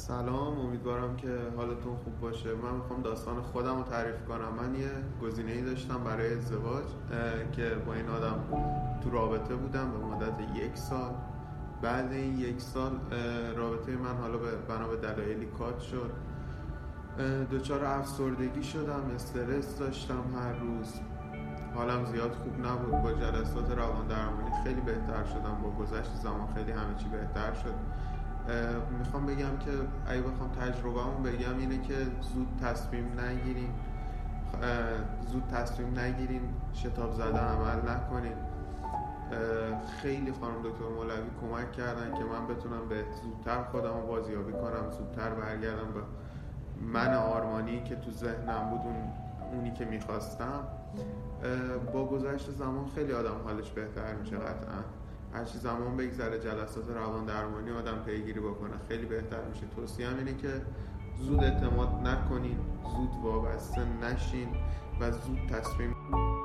سلام، امیدوارم که حالتون خوب باشه. من میخوام داستان خودم رو تعریف کنم. من یه گزینه‌ای داشتم برای ازدواج که با این آدم تو رابطه بودم به مدت 1 سال. بعد این 1 سال رابطه من حالا بنا به دلایلی کات شد. دچار افسردگی شدم، استرس داشتم هر روز، حالم زیاد خوب نبود. با جلسات روان درمانی خیلی بهتر شدم، با گذشت زمان خیلی همه چی بهتر شد. میخوام بگم که اگه بخوام تجربه‌مو بگم اینه که زود تصمیم نگیرین، شتاب زده عمل نکنین. خیلی خانم دکتر مولوی کمک کردن که من بتونم به زودتر خودم رو بازیابی کنم، زودتر برگردم به من آرمانی که تو ذهنم بود، اونی که میخواستم. با گذشت زمان خیلی آدم حالش بهتر میشه قطعا. هرچی زمان بگذره جلسات روان درمانی آدم پیگیری بکنه خیلی بهتر میشه. توصیه‌ام اینه که زود اعتماد نکنین، زود وابسته نشین و زود تصمیم